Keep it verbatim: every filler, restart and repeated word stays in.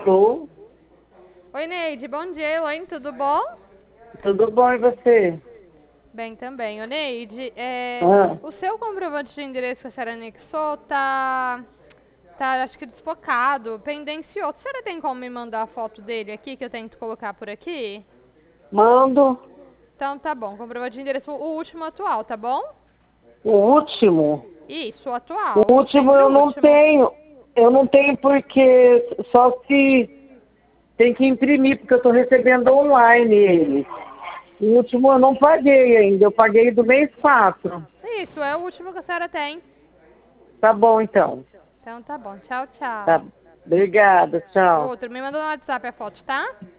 Alô? Oi, Neide. Bom dia, Elaine. Tudo bom? Tudo bom e você? Bem também. Ô, Neide, é, Ah, o seu comprovante de endereço que a senhora anexou tá, tá, acho que desfocado, pendenciou. A senhora tem como me mandar a foto dele aqui, que eu tento colocar por aqui? mando. Então tá bom. Comprovante de endereço, o último atual, tá bom? O último. Isso, o O atual. último Sempre eu o não último. tenho. Eu não tenho porque só se tem que imprimir, porque eu estou recebendo online ele. O último eu não paguei ainda, eu paguei do mês quatro. Isso, é o último que a senhora tem. Tá bom então. Então tá bom. Tchau, Tá. tchau. Obrigada, tchau. Outro, me manda no WhatsApp a foto, tá?